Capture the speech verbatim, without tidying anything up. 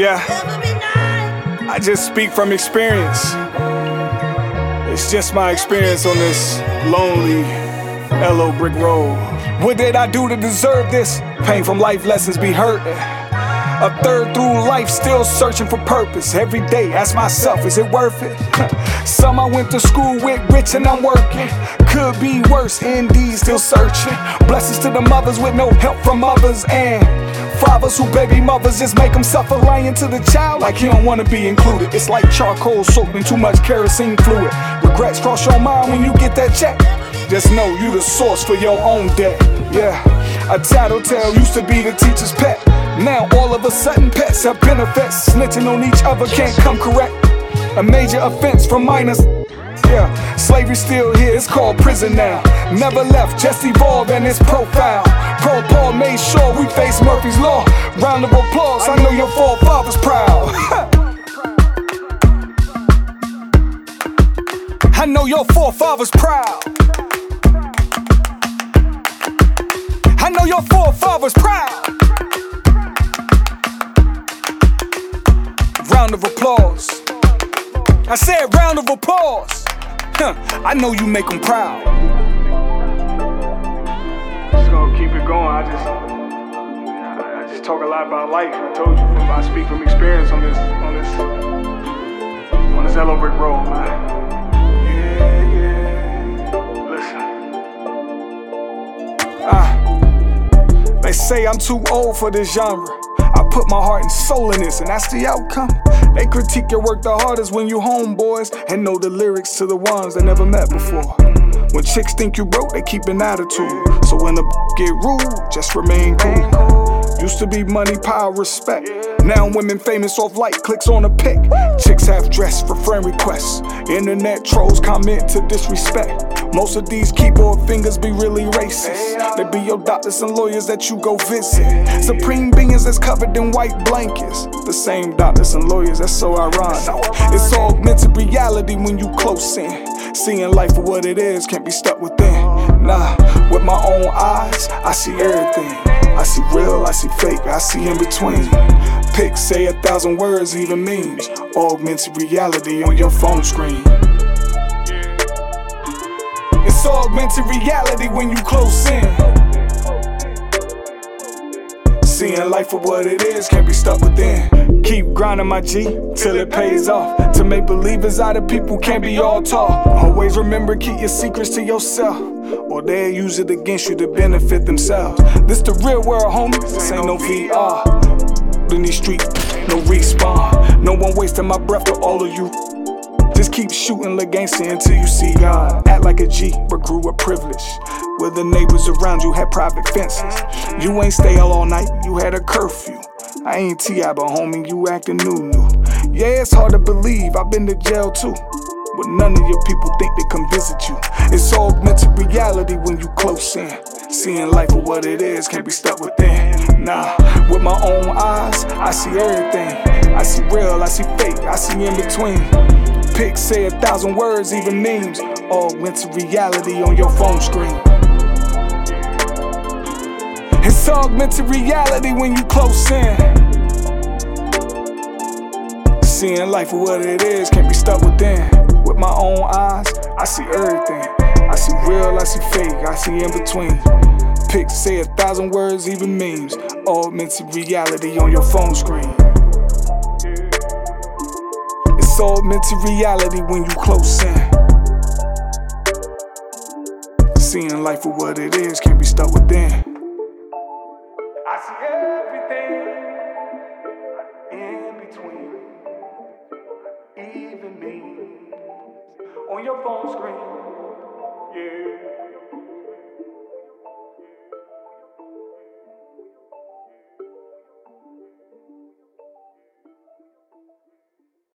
Yeah, I just speak from experience. It's just my experience on this lonely, yellow brick road. What did I do to deserve this? Pain from life lessons be hurting. A third through life, still searching for purpose. Every day, ask myself, is it worth it? Some I went to school with, rich and I'm working. Could be worse, indeed, still searching. Blessings to the mothers with no help from others, and fathers who baby mothers just make them suffer, lying to the child like he don't want to be included. It's like charcoal soaked in too much kerosene fluid. Regrets cross your mind when you get that check. Just know you the source for your own debt. Yeah, a tattletale used to be the teacher's pet. Now all of a sudden pets have benefits. Snitching on each other can't come correct. A major offense from minors. Yeah, slavery still here, it's called prison now. Never left, just evolved in its profile. Pro Paul made sure we face Murphy's Law. Round of applause, I know your forefathers proud. I know your forefathers proud. I know your forefathers proud. Round of applause. I said round of applause. Huh, I know you make them proud. Just gonna keep it going. I just, I just talk a lot about life. I told you, from, I speak from experience on this, on this, on this yellow brick road, man. Yeah, yeah. Listen. Ah, they say I'm too old for this genre. I put my heart and soul in this, and that's the outcome. They critique your work the hardest when you homeboys and know the lyrics to the ones they never met before. When chicks think you broke, they keep an attitude. So when the get rude, just remain cool. Used to be money, power, respect. Now women famous off like clicks on a pic. Chicks half dressed for friend requests. Internet trolls comment to disrespect. Most of these keyboard fingers be really racist. They be your doctors and lawyers that you go visit. Supreme beings that's covered in white blankets. The same doctors and lawyers, that's so ironic. It's augmented reality when you close in. Seeing life for what it is, can't be stuck within. Nah, with my own eyes, I see everything. I see real, I see fake, I see in between. Pics say a thousand words, even memes. Augmented reality on your phone screen. It's augmented reality when you close in. Seeing life for what it is, can't be stuck within. Keep grinding my G, till it pays off. To make believers out of people can't be all talk. Always remember, keep your secrets to yourself, or they'll use it against you to benefit themselves. This the real world, homie, this ain't no V R. In these streets, no respawn. No one wasting my breath for all of you. Just keep shooting like gangsta until you see God. Act like a G, but grew up privileged. Where the neighbors around you had private fences. You ain't stay out all night, you had a curfew. I ain't T I, but homie, you acting new new. Yeah, it's hard to believe, I've been to jail too. But none of your people think they come visit you. It's augmented reality when you close in. Seeing life for what it is, can't be stuck within. Nah, with my own eyes, I see everything. I see real, I see fake, I see in between. Pics say a thousand words, even memes. Augmented reality on your phone screen. It's augmented reality when you close in. Seeing life for what it is, can't be stuck within. With my own eyes, I see everything. I see real, I see fake, I see in between. Pics say a thousand words, even memes. Augmented reality on your phone screen. It's augmented reality when you close in. Seeing life for what it is, can't be stuck within. I see everything in between, even me, on your phone screen, yeah.